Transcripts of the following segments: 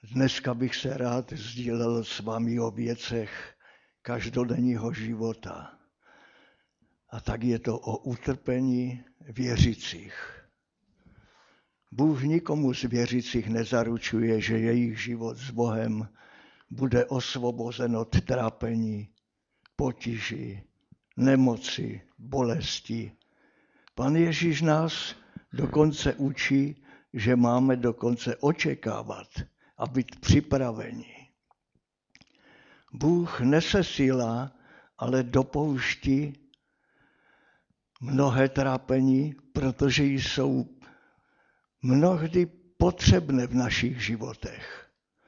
Dneska bych se rád sdílel s vámi o věcech každodenního života. A tak je to o utrpení věřících. Bůh nikomu z věřících nezaručuje, že jejich život s Bohem bude osvobozen od trápení, potíží, nemoci, bolesti. Pan Ježíš nás dokonce učí, že máme dokonce očekávat a být připraveni. Bůh nesesílá, ale dopouští mnohé trápení, protože jsou mnohdy potřebné v našich životech.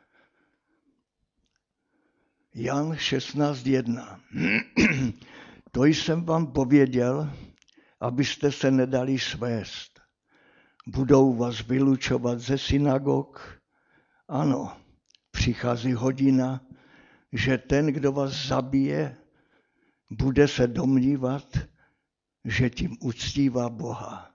Jan 16:1. To jsem vám pověděl, abyste se nedali svést. Budou vás vylučovat ze synagog. Ano, přichází hodina, že ten, kdo vás zabije, bude se domnívat, že tím uctívá Boha.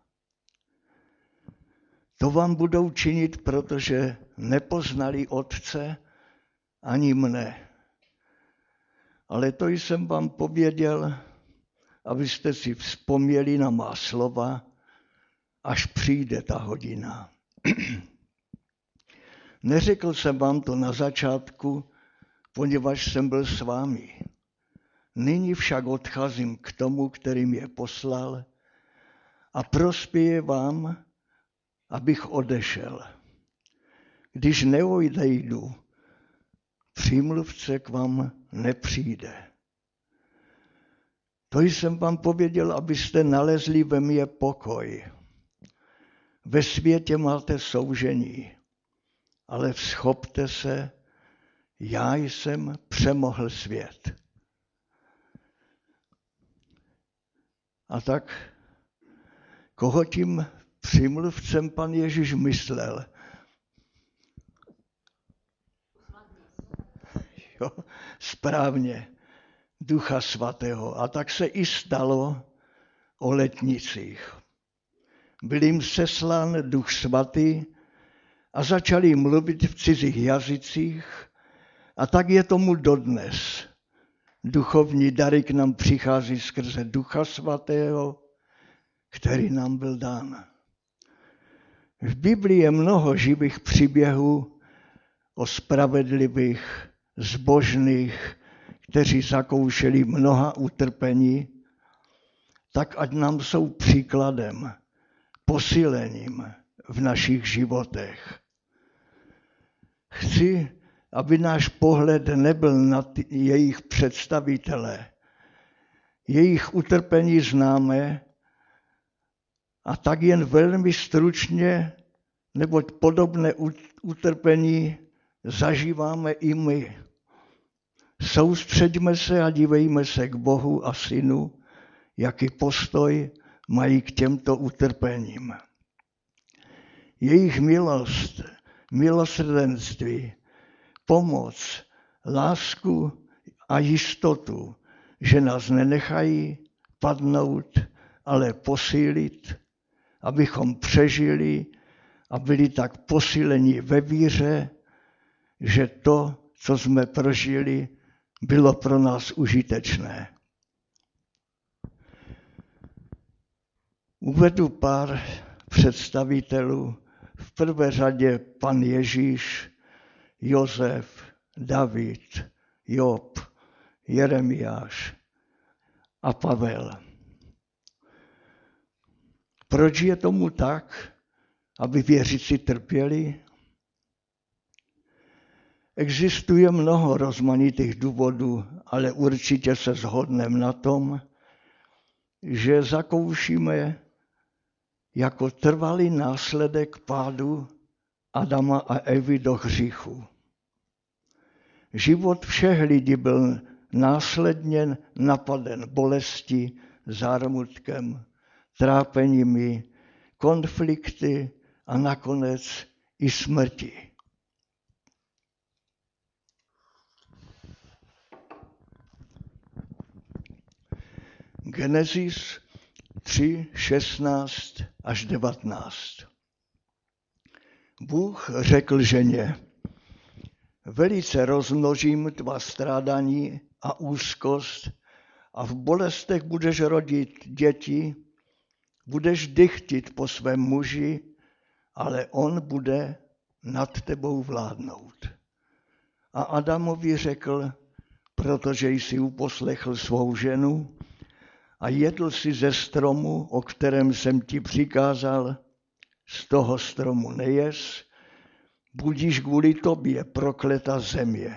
To vám budou činit, protože nepoznali Otce ani mne. Ale to jsem vám pověděl, abyste si vzpomněli na má slova, až přijde ta hodina. Neřekl jsem vám to na začátku, poněvadž jsem byl s vámi. Nyní však odcházím k tomu, který mě poslal, a prospěje vám, abych odešel. Když neodejdu, přímluvce k vám nepřijde. To jsem vám pověděl, abyste nalezli ve mně pokoj. Ve světě máte soužení, ale vzchopte se, já jsem přemohl svět. A tak, koho tím přímluvcem pan Ježíš myslel? Jo, správně, Ducha Svatého. A tak se i stalo o letnicích. Byl jim seslán Duch Svatý a začali mluvit v cizích jazycích, a tak je tomu dodnes. Duchovní dary k nám přichází skrze Ducha Svatého, který nám byl dán. V Biblii je mnoho živých příběhů o spravedlivých, zbožných, kteří zakoušeli mnoha utrpení, tak ať nám jsou příkladem, posílením v našich životech. Chci, aby náš pohled nebyl na jejich představitele. Jejich utrpení známe, a tak jen velmi stručně, neboť podobné utrpení zažíváme i my. Soustřeďme se a dívejme se k Bohu a Synu, jaký postoj mají k těmto utrpením. Jejich milost, milosrdenství, pomoc, lásku a jistotu, že nás nenechají padnout, ale posílit, abychom přežili a byli tak posíleni ve víře, že to, co jsme prožili, bylo pro nás užitečné. Uvedu pár představitelů. V prvé řadě pan Ježíš, Josef, David, Job, Jeremiáš a Pavel. Proč je tomu tak, aby věřící trpěli? Existuje mnoho rozmanitých důvodů, ale určitě se shodneme na tom, že zakoušíme jako trvalý následek pádu Adama a Evy do hříchu. Život všech lidí byl následně napaden bolestí, zármutkem, trápeními, konflikty a nakonec i smrti. Genesis 3, 16 až 19. Bůh řekl ženě: velice rozmnožím tvá strádání a úzkost a v bolestech budeš rodit děti, budeš dychtit po svém muži, ale on bude nad tebou vládnout. A Adamovi řekl, protože jsi uposlechl svou ženu a jedl si ze stromu, o kterém jsem ti přikázal, z toho stromu nejes, budíš kvůli tobě prokleta země.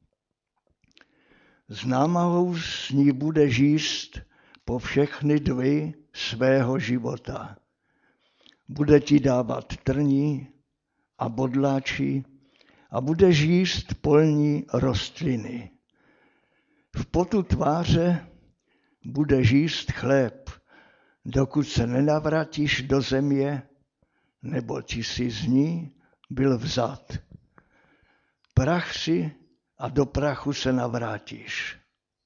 S námahou s ní budeš jíst po všechny dny svého života. Bude ti dávat trní a bodláči a budeš jíst polní rostliny. V potu tváře budeš jíst chléb, dokud se nenavrátíš do země, nebo ti si z ní byl vzat. Prach si a do prachu se navrátíš.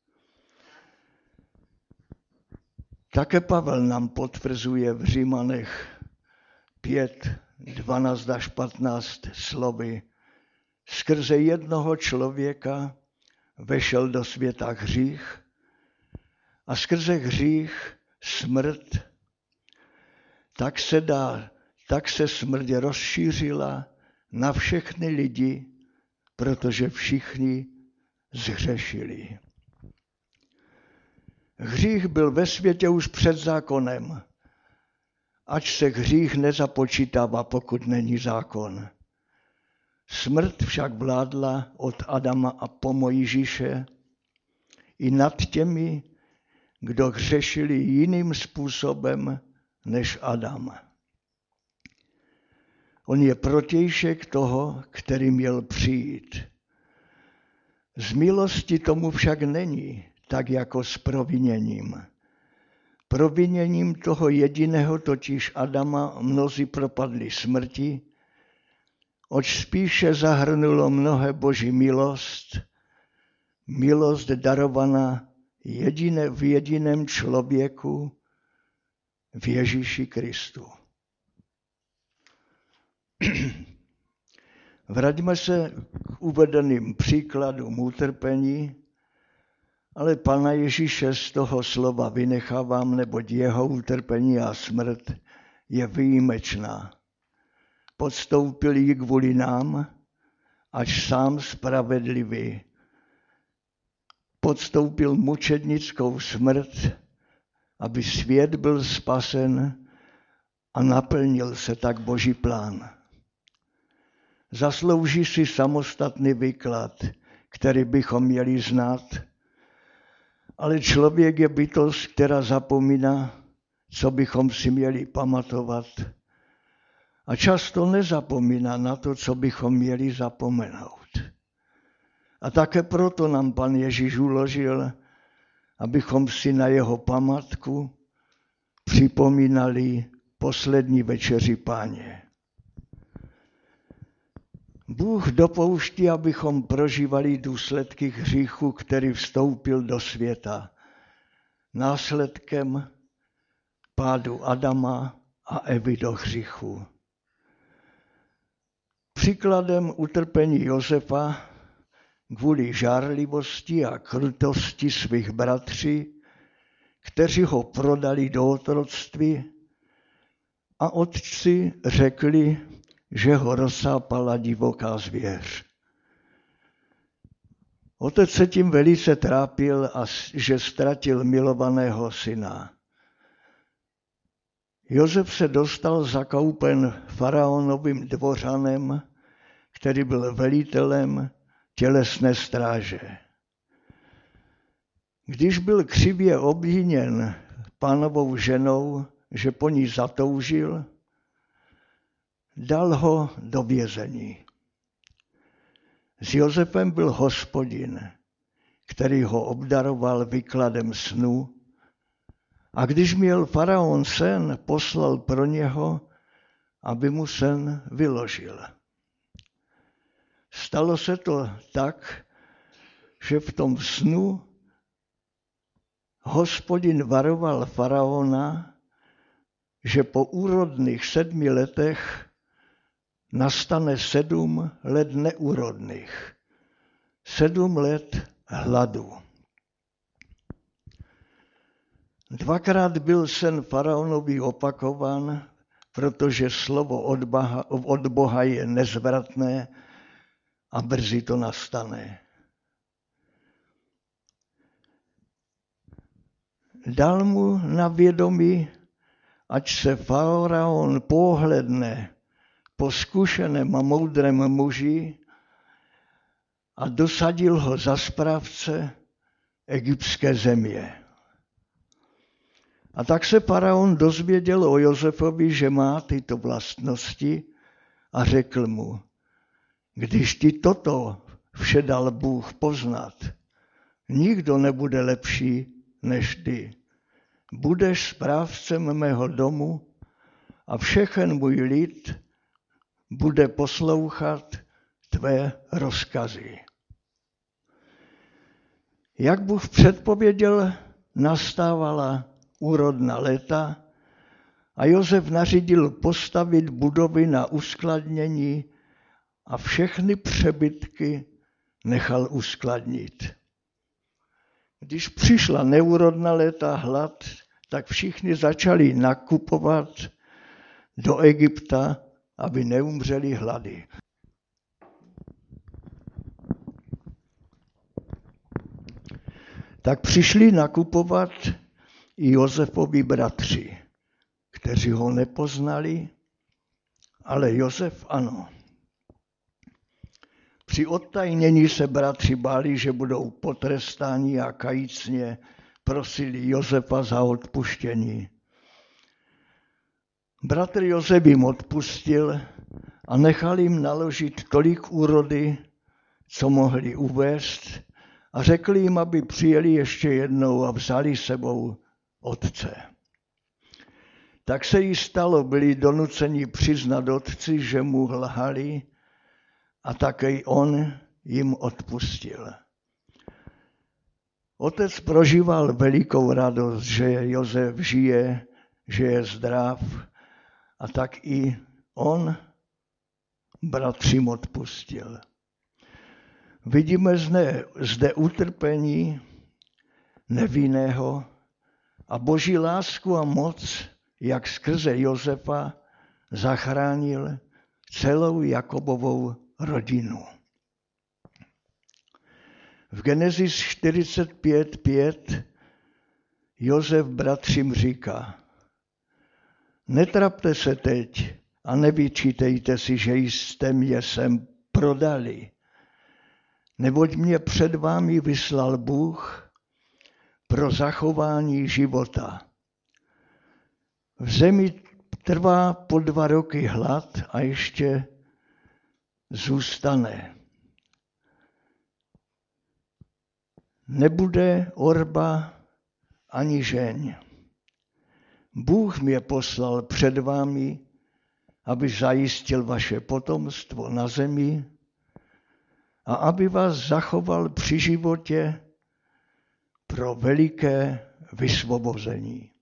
Také Pavel nám potvrzuje v Římanech 5, 12 až 15 slovy. Skrze jednoho člověka vešel do světa hřích a skrze hřích smrt. Tak se smrt rozšířila na všechny lidi, protože všichni zhřešili. Hřích byl ve světě už před zákonem, ač se hřích nezapočítává, pokud není zákon. Smrt však vládla od Adama a po Mojžíše i nad těmi, kdo hřešili jiným způsobem než Adam. On je protějšek toho, který měl přijít. Z milosti tomu však není, tak jako s proviněním. Proviněním toho jediného, totiž Adama, mnozí propadli smrti, oč spíše zahrnulo mnohé Boží milost darovaná v jediném člověku, v Ježíši Kristu. Vraťme se k uvedeným příkladům utrpení, ale Pana Ježíše z toho slova vynechávám, neboť jeho utrpení a smrt je výjimečná. Podstoupil ji kvůli nám, až sám spravedlivý. Podstoupil mučednickou smrt, aby svět byl spasen a naplnil se tak Boží plán. Zaslouží si samostatný výklad, který bychom měli znát, ale člověk je bytost, která zapomíná, co bychom si měli pamatovat, a často nezapomíná na to, co bychom měli zapomenout. A také proto nám Pan Ježíš uložil, abychom si na jeho památku připomínali poslední večeři Páně. Bůh dopouští, abychom prožívali důsledky hříchu, který vstoupil do světa. Následkem pádu Adama a Evy do hříchu. Příkladem utrpení Josefa kvůli žárlivosti a krutosti svých bratří, kteří ho prodali do otroctví a otci řekli, že ho rozsápala divoká zvěř. Otec se tím velice trápil, že ztratil milovaného syna. Josef se dostal zakoupen faraonovým dvořanem, který byl velitelem tělesné stráže. Když byl křivě obviněn pánovou ženou, že po ní zatoužil, dal ho do vězení. S Josefem byl Hospodin, který ho obdaroval výkladem snu, a když měl faraon sen, poslal pro něho, aby mu sen vyložil. Stalo se to tak, že v tom snu Hospodin varoval faraona, že po úrodných 7 letech nastane 7 let neúrodných, 7 let hladu. 2krát byl sen faraonovi opakován, protože slovo od Boha je nezvratné a brzy to nastane. Dal mu na vědomí, ať se faraon pohledne po zkušeném a moudrém muži a dosadil ho za správce egyptské země. A tak se faraon dozvěděl o Josefovi, že má tyto vlastnosti a řekl mu, když ti toto vše dal Bůh poznat, nikdo nebude lepší než ty. Budeš správcem mého domu a všechen můj lid bude poslouchat tvé rozkazy. Jak Bůh předpověděl, nastávala úrodná léta a Josef nařídil postavit budovy na uskladnění a všechny přebytky nechal uskladnit. Když přišla neúrodná léta, hlad, tak všichni začali nakupovat do Egypta, aby neumřeli hlady. Tak přišli nakupovat i Josefovi bratři, kteří ho nepoznali, ale Josef ano. Při odtajnění se bratři báli, že budou potrestáni a kajícně prosili Josefa za odpuštění. Bratr Josef jim odpustil a nechal jim naložit tolik úrody, co mohli uvést, a řekl jim, aby přijeli ještě jednou a vzali sebou otce. Tak se jí stalo, byli donuceni přiznat otci, že mu lhali, a také on jim odpustil. Otec prožíval velikou radost, že Josef žije, že je zdrav, a tak i on bratřím odpustil. Vidíme zde utrpení nevinného a Boží lásku a moc, jak skrze Josefa zachránil celou Jakobovou rodinu. V Genesis 45:5 Josef bratřím říká, netrapte se teď a nevyčítejte si, že jste mě sem prodali, neboť mě před vámi vyslal Bůh pro zachování života. V zemi trvá po 2 roky hlad a ještě zůstane. Nebude orba ani žeň. Bůh mě poslal před vámi, aby zajistil vaše potomstvo na zemi a aby vás zachoval při životě pro veliké vysvobození.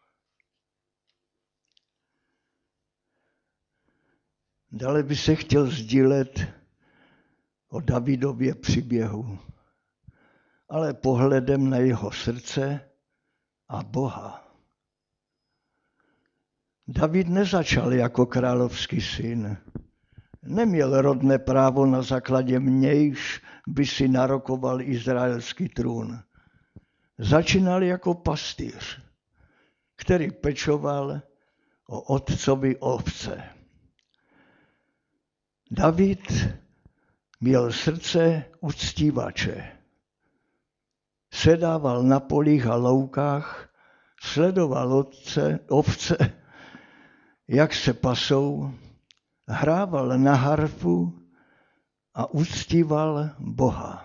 Dále by se chtěl sdílet o Davidově příběhu, ale pohledem na jeho srdce a Boha. David nezačal jako královský syn. Neměl rodné právo, na základě nějž by si narokoval izraelský trůn. Začínal jako pastýř, který pečoval o otcovi ovce. David měl srdce uctívače. Sedával na polích a loukách, sledoval ovce, jak se pasou, hrával na harfu a uctíval Boha.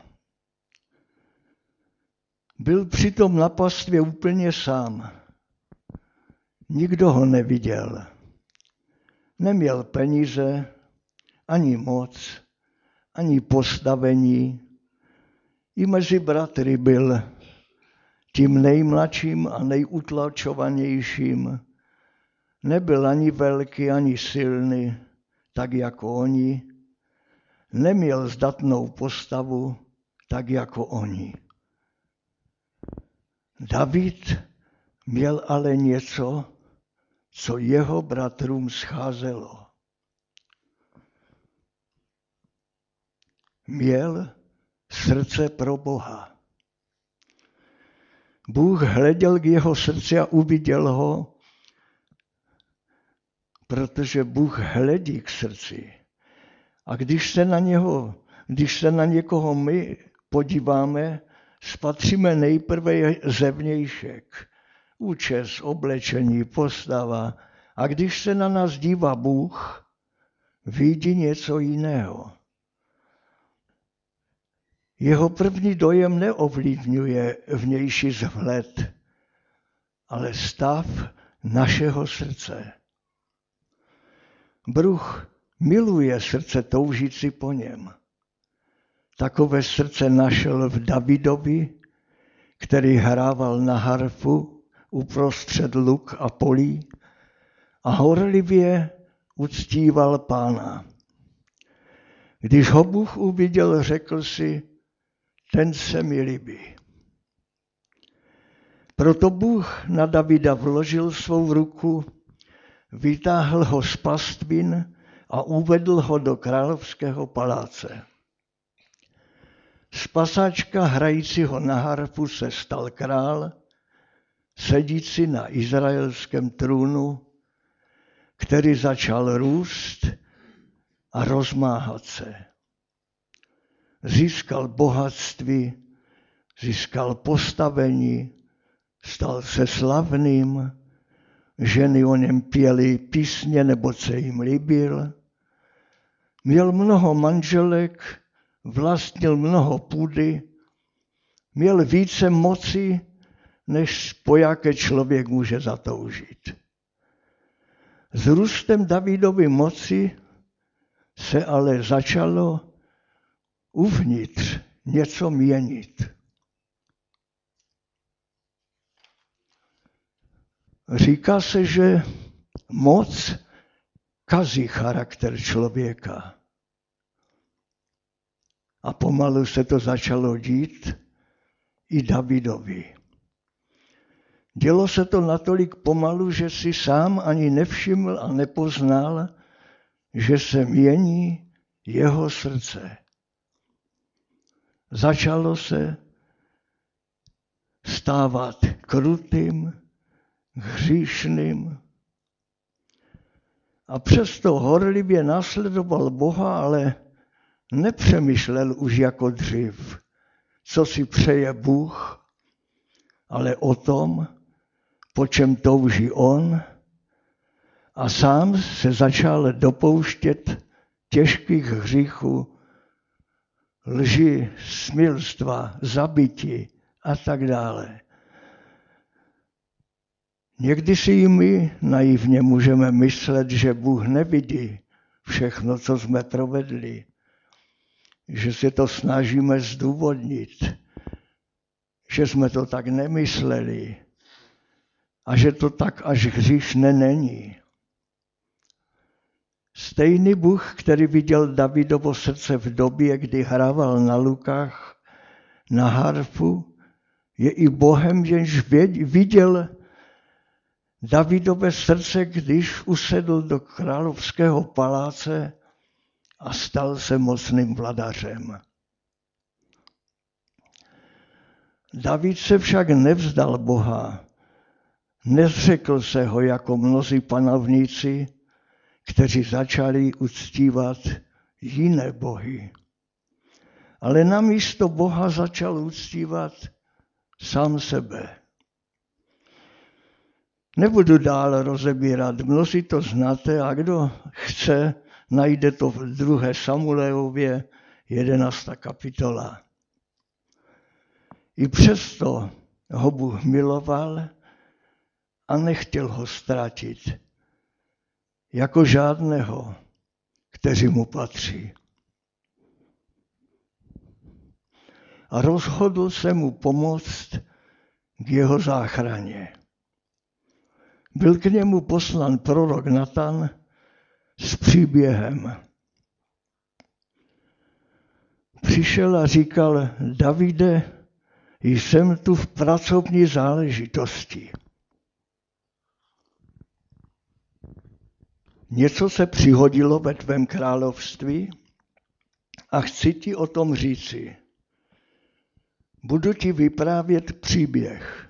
Byl přitom na pastvě úplně sám. Nikdo ho neviděl. Neměl peníze, ani moc, ani postavení. I mezi bratry byl tím nejmladším a nejutlačovanějším. Nebyl ani velký, ani silný, tak jako oni. Neměl zdatnou postavu, tak jako oni. David měl ale něco, co jeho bratrům scházelo. Měl srdce pro Boha. Bůh hleděl k jeho srdci a uviděl ho, protože Bůh hledí k srdci. A když se na někoho my podíváme, spatříme nejprve zevnějšek, účes, oblečení, postava. A když se na nás dívá Bůh, vidí něco jiného. Jeho první dojem neovlivňuje vnější vzhled, ale stav našeho srdce. Bůh miluje srdce toužící po něm. Takové srdce našel v Davidovi, který hrával na harfu uprostřed luk a polí a horlivě uctíval Pána. Když ho Bůh uviděl, řekl si, ten se mi líbí. Proto Bůh na Davida vložil svou ruku, vytáhl ho z pastvin a uvedl ho do královského paláce. Z pasáčka hrajícího na harfu se stal král, sedící na izraelském trůnu, který začal růst a rozmáhat se. Získal bohatství, získal postavení, stal se slavným, ženy o něm pěly písně, nebo se jim líbil. Měl mnoho manželek, vlastnil mnoho půdy, měl více moci, než po jaké člověk může zatoužit. S růstem Davidovy moci se ale začalo uvnitř něco měnit. Říká se, že moc kazí charakter člověka. A pomalu se to začalo dít i Davidovi. Dělo se to natolik pomalu, že si sám ani nevšiml a nepoznal, že se mění jeho srdce. Začalo se stávat krutým, hříšným a přesto horlivě následoval Boha, ale nepřemýšlel už jako dřív, co si přeje Bůh, ale o tom, po čem touží on, a sám se začal dopouštět těžkých hříchů, lži, smilstva, zabití a tak dále. Někdy si i my naivně můžeme myslet, že Bůh nevidí všechno, co jsme provedli, že se to snažíme zdůvodnit, že jsme to tak nemysleli a že to tak až hříšné není. Stejný Bůh, který viděl Davidovo srdce v době, kdy hrával na lukách, na harfu, je i Bohem, jenž viděl Davidové srdce, když usedl do královského paláce a stal se mocným vladařem. David se však nevzdal Boha, nezřekl se ho jako mnozí panovníci, kteří začali uctívat jiné bohy. Ale namísto Boha začal uctívat sám sebe. Nebudu dál rozebírat, mnozí to znáte a kdo chce, najde to v 2. Samuelově 11. kapitola. I přesto ho Bůh miloval a nechtěl ho ztratit, jako žádného, kteří mu patří. A rozhodl se mu pomoct k jeho záchraně. Byl k němu poslán prorok Natan s příběhem. přišel a říkal: Davide, jsem tu v pracovní záležitosti. Něco se přihodilo ve tvém království a chci ti o tom říci. Budu ti vyprávět příběh.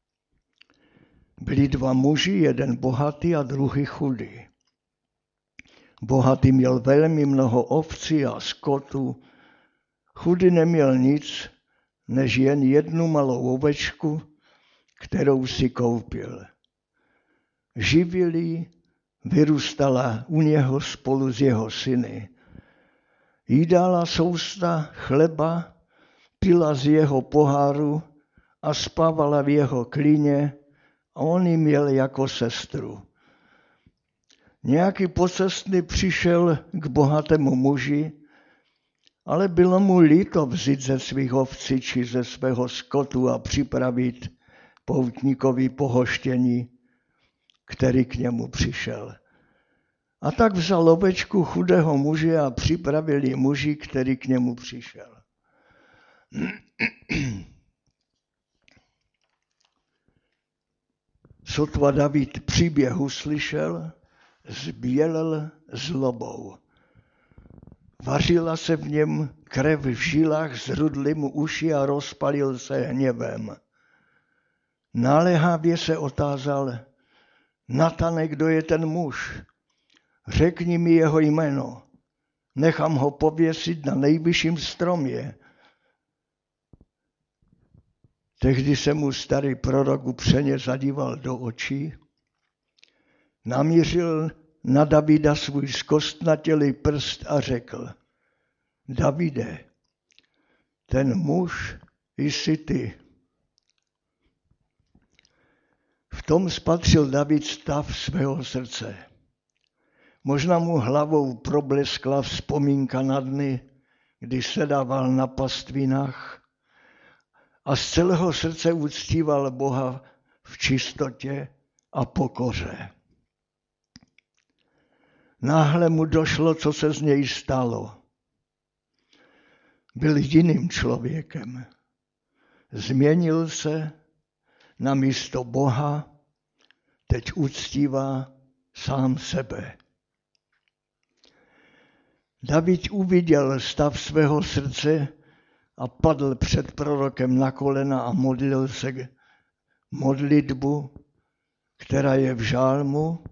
Byli dva muži, jeden bohatý a druhý chudý. Bohatý měl velmi mnoho ovcí a skotu, chudý neměl nic, než jen jednu malou ovečku, kterou si koupil. Živil ji, vyrůstala u něho spolu s jeho syny. Jídala sousta chleba, pila z jeho poháru a spávala v jeho klíně a on ji měl jako sestru. Nějaký pocestný přišel k bohatému muži, ale bylo mu líto vzít ze svých ovcí či ze svého skotu a připravit poutníkovi pohoštění, který k němu přišel. A tak vzal ovečku chudého muže a připravil ji muži, který k němu přišel. Sotva David příběh uslyšel, zbělel zlobou. Vařila se v něm krev v žilách, zrudly mu uši a rozpalil se hněvem. Naléhavě se otázal: Natane, kdo je ten muž? Řekni mi jeho jméno, nechám ho pověsit na nejvyšším stromě. Tehdy se mu starý prorok upřeně zadíval do očí, namířil na Davida svůj zkostnatělý prst a řekl: Davide, ten muž jsi ty. V tom spatřil David stav svého srdce. Možná mu hlavou probleskla vzpomínka na dny, kdy sedával na pastvinách a z celého srdce uctíval Boha v čistotě a pokoře. Náhle mu došlo, co se z něj stalo. Byl jiným člověkem. Změnil se, na místo Boha teď uctívá sám sebe. David uviděl stav svého srdce a padl před prorokem na kolena a modlil se modlitbu, která je v Žálmu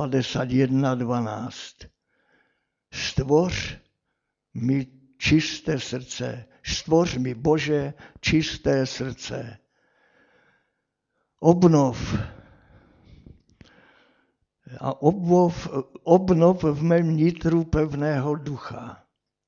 51:12. Stvoř mi čisté srdce, stvoř mi, Bože, čisté srdce. Obnov v mém nitru pevného ducha.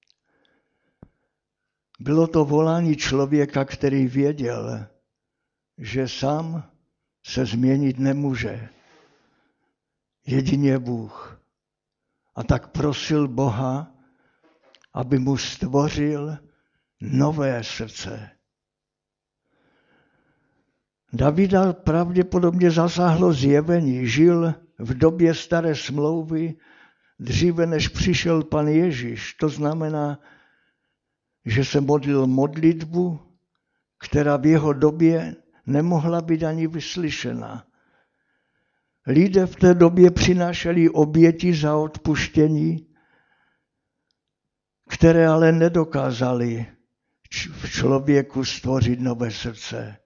Bylo to volání člověka, který věděl, že sám se změnit nemůže. Jedině Bůh. A tak prosil Boha, aby mu stvořil nové srdce. Davida pravděpodobně zasáhlo zjevení, žil v době staré smlouvy, dříve než přišel Pan Ježíš. To znamená, že se modlil modlitbu, která v jeho době nemohla být ani vyslyšena. Lidé v té době přinášeli oběti za odpuštění, které ale nedokázali v člověku stvořit nové srdce.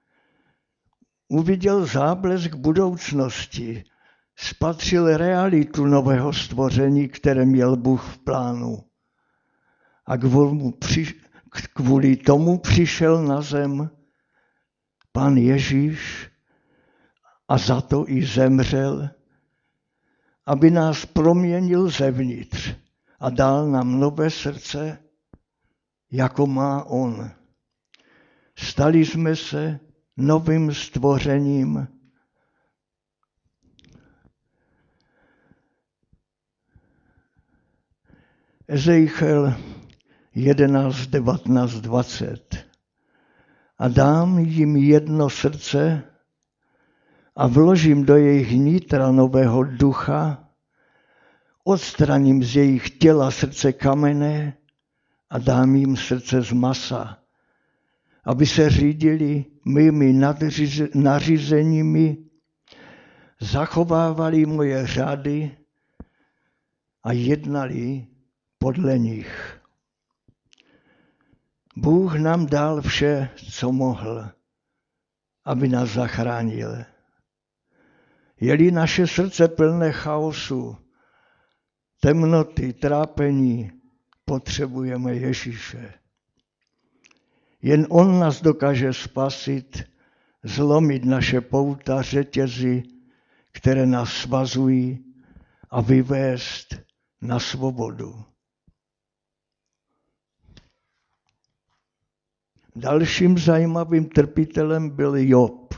Uviděl záblesk budoucnosti, spatřil realitu nového stvoření, které měl Bůh v plánu. A kvůli tomu přišel na zem Pan Ježíš a za to i zemřel, aby nás proměnil zevnitř a dal nám nové srdce, jako má on. Stali jsme se novým stvořením. Ezechiel 11, 19, 20. A dám jim jedno srdce a vložím do jejich nitra nového ducha, odstraním z jejich těla srdce kamenné a dám jim srdce z masa, aby se řídili mými nařízeními, zachovávali moje řády a jednali podle nich. Bůh nám dal vše, co mohl, aby nás zachránil. Je-li naše srdce plné chaosu, temnoty, trápení, potřebujeme Ježíše. Jen on nás dokáže spasit, zlomit naše pouta, řetězy, které nás svazují, a vyvést na svobodu. Dalším zajímavým trpitelem byl Job.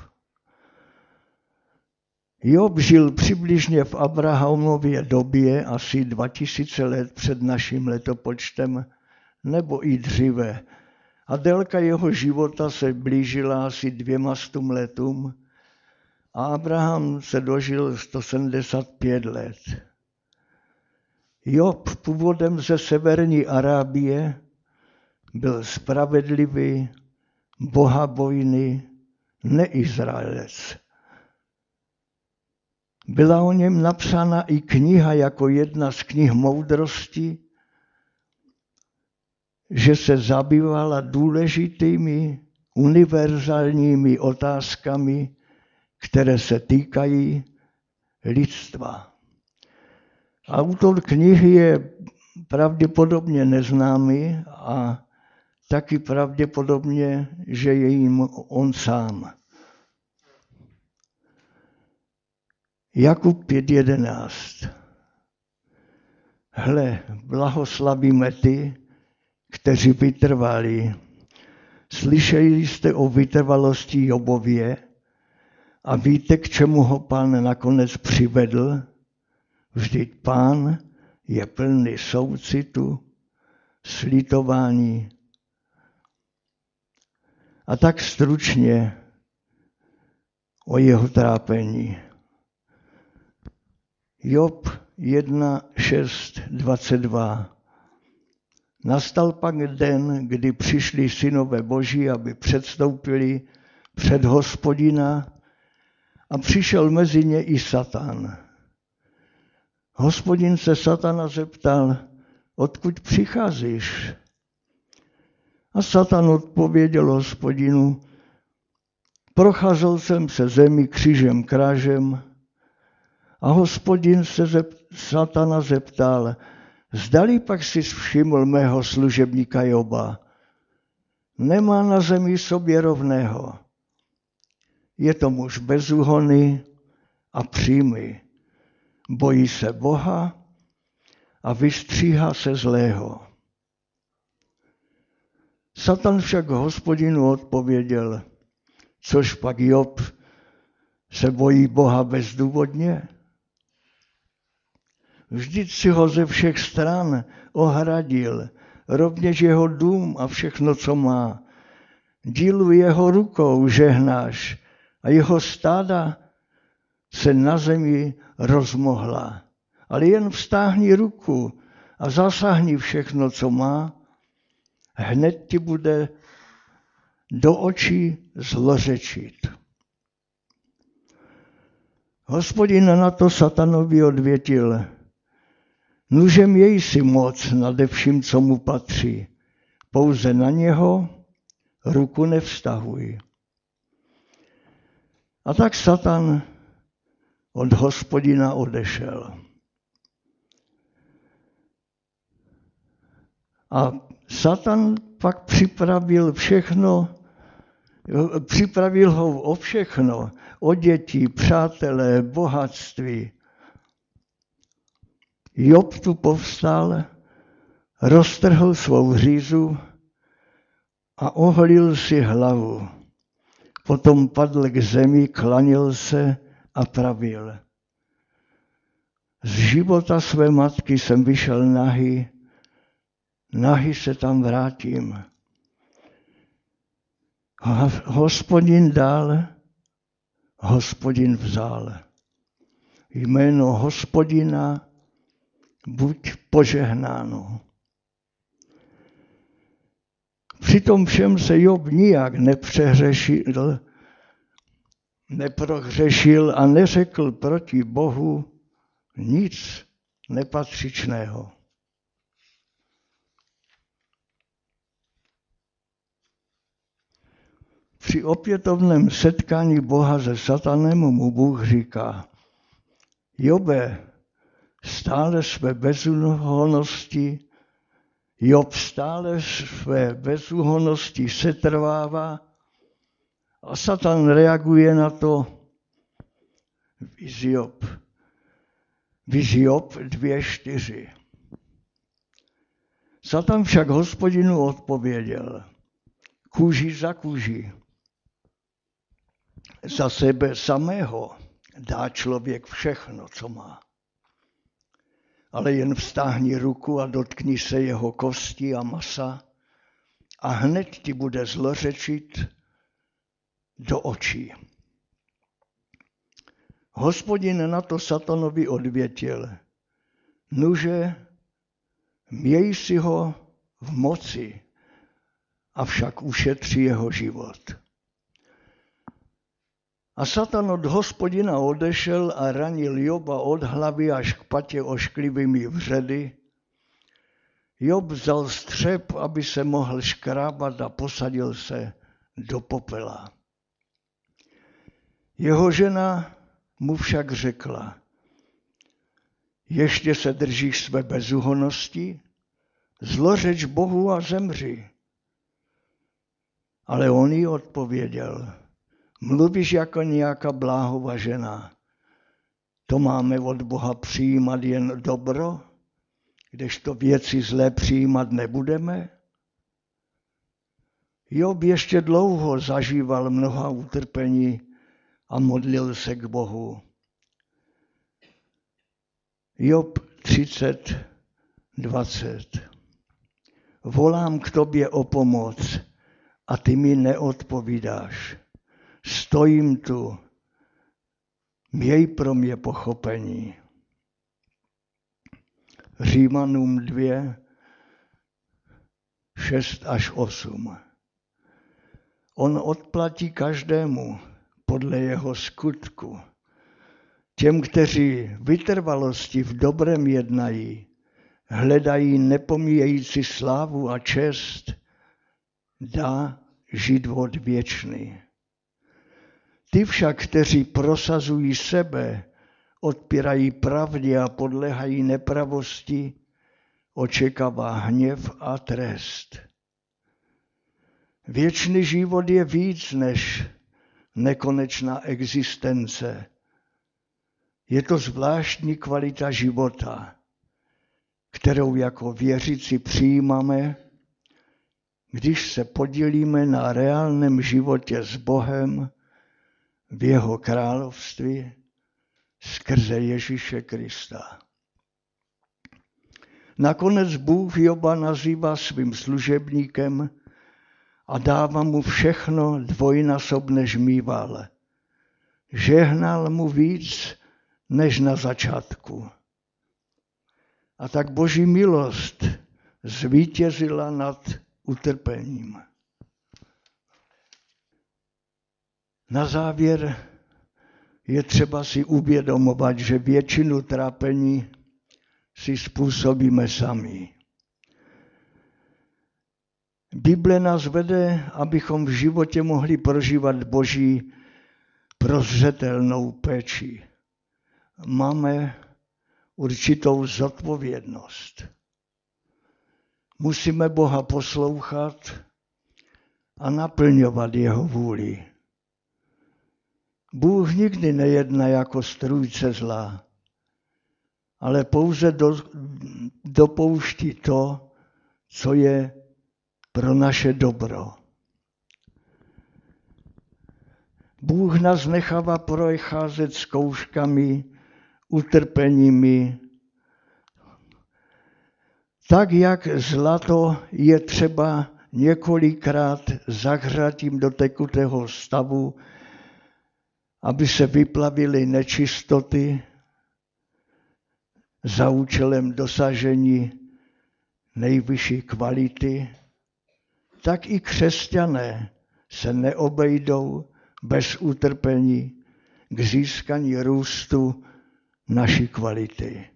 Job žil přibližně v Abrahamově době, asi 2000 let před naším letopočtem, nebo i dříve. A délka jeho života se blížila asi 200 letům a Abraham se dožil 175 let. Job původem ze severní Arábie byl spravedlivý, bohabojný, neizraelec. Byla o něm napsána i kniha jako jedna z knih moudrosti, že se zabývala důležitými univerzálními otázkami, které se týkají lidstva. Autor knihy je pravděpodobně neznámý a taky pravděpodobně, že je jim on sám. Jakub 5.11. Hle, blahoslavíme ty, kteří vytrvali. Slyšeli jste o vytrvalosti Jobově a víte, k čemu ho Pán nakonec přivedl? Vždyť Pán je plný soucitu, slitování. A tak stručně o jeho trápení. Job 1.6.22. Nastal pak den, kdy přišli synové Boží, aby předstoupili před Hospodina, a přišel mezi ně i Satan. Hospodin se Satana zeptal, odkud přicházíš? A Satan odpověděl Hospodinu, procházel jsem se zemi křížem krážem, a Hospodin se Satana zeptal, zdali pak si všiml mého služebníka Joba. Nemá na zemi sobě rovného. Je to muž bezúhonný a přímý. Bojí se Boha a vystříhá se zlého. Satan však Hospodinu odpověděl, což pak Job se bojí Boha bezdůvodně? Vždyť si ho ze všech stran ohradil, rovněž jeho dům a všechno, co má. Dílu jeho rukou žehnáš a jeho stáda se na zemi rozmohla. Ale jen vztáhni ruku a zasáhni všechno, co má, hned ti bude do očí zlořečit. Hospodin na to Satanovi odvětil, nuže měj si moc nade vším, co mu patří, pouze na něho ruku nevztahuj. A tak Satan od Hospodina odešel. A Satan pak připravil ho o všechno, o děti, přátelé, bohatství. Job tu povstal, roztrhl svou řízu a oholil si hlavu. Potom padl k zemi, klanil se a pravil. Z života své matky jsem vyšel nahý, nahý se tam vrátím. Hospodin dal, Hospodin vzal. Jméno Hospodina buď požehnáno. Přitom všem se Job nijak neprohřešil a neřekl proti Bohu nic nepatřičného. Při opětovném setkání Boha se Satanem mu Bůh říká: Jobe, stále své bezúhonnosti, Job stále své bezúhonnosti setrvává a Satan reaguje na to viz Job 2:4. Satan však Hospodinu odpověděl: kůži za kůži. Za sebe samého dá člověk všechno, co má. Ale jen vztáhni ruku a dotkni se jeho kosti a masa a hned ti bude zlořečit do očí. Hospodin na to Satanovi odvětil: nuže, měj si ho v moci, avšak ušetří jeho život. A Satan od Hospodina odešel a ranil Joba od hlavy až k patě ošklivými vředy. Job vzal střep, aby se mohl škrábat, a posadil se do popela. Jeho žena mu však řekla: ještě se držíš své bezúhonnosti? Zlořeč Bohu a zemři. Ale on jí odpověděl: mluvíš jako nějaká bláhová žena. To máme od Boha přijímat jen dobro, kdežto věci zlé přijímat nebudeme? Job ještě dlouho zažíval mnoha utrpení a modlil se k Bohu. Job 30:20. Volám k tobě o pomoc a ty mi neodpovídáš. Stojím tu, měj pro mě pochopení. Římanům 2:6-8. On odplatí každému podle jeho skutku. Těm, kteří vytrvalosti v dobrém jednají, hledají nepomíjející slávu a čest, dá život věčný. Ty však, kteří prosazují sebe, odpírají pravdě a podléhají nepravosti, očekává hněv a trest. Věčný život je víc než nekonečná existence. Je to zvláštní kvalita života, kterou jako věřící přijímáme, když se podílíme na reálném životě s Bohem v jeho království skrze Ježíše Krista. Nakonec Bůh Joba nazývá svým služebníkem a dává mu všechno dvojnásobně mýval. Žehnal mu víc než na začátku. A tak Boží milost zvítězila nad utrpením. Na závěr je třeba si uvědomovat, že většinu trápení si způsobíme sami. Bible nás vede, abychom v životě mohli prožívat Boží prozřetelnou péči. Máme určitou zodpovědnost. Musíme Boha poslouchat a naplňovat jeho vůli. Bůh nikdy nejedná jako strůjce zla, ale pouze dopouští to, co je pro naše dobro. Bůh nás nechává procházet zkouškami, utrpeními, tak jak zlato je třeba několikrát zahřátím do tekutého stavu, aby se vyplavily nečistoty za účelem dosažení nejvyšší kvality, tak i křesťané se neobejdou bez utrpení k získání růstu naší kvality.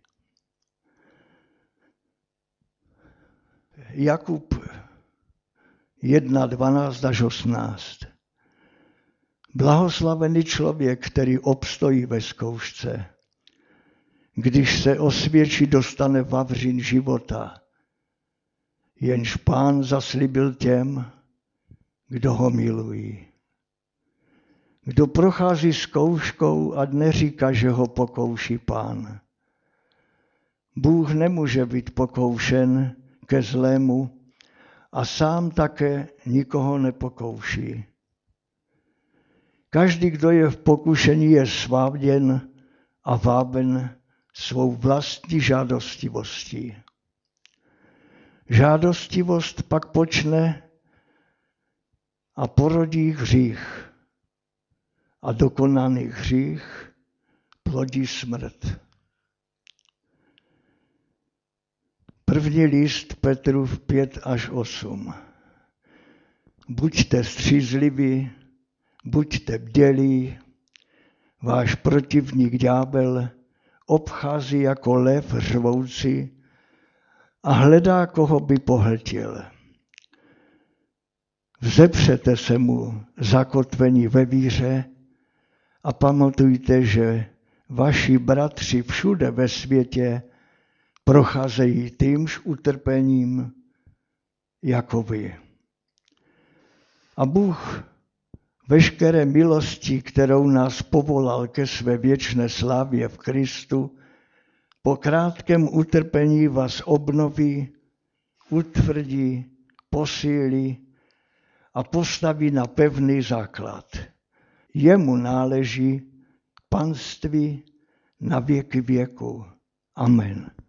Jakub 1:12-18. Blahoslavený člověk, který obstojí ve zkoušce. Když se osvědčí, dostane vavřín života, jenž Pán zaslíbil těm, kdo ho milují. Kdo prochází zkouškou a neříká, že ho pokouší Pán. Bůh nemůže být pokoušen ke zlému a sám také nikoho nepokouší. Každý, kdo je v pokušení, je sváděn a váben svou vlastní žádostivostí. Žádostivost pak počne a porodí hřích. A dokonaný hřích plodí smrt. První list Petrův 5:8. Buďte střízliví, buďte bdělí, váš protivník ďábel obchází jako lev řvoucí a hledá, koho by pohltil. Vzepřete se mu zakotvení ve víře a pamatujte, že vaši bratři všude ve světě procházejí týmž utrpením jako vy. A Bůh veškeré milosti, kterou nás povolal ke své věčné slávě v Kristu, po krátkém utrpení vás obnoví, utvrdí, posílí a postaví na pevný základ. Jemu náleží panství na věky věku. Amen.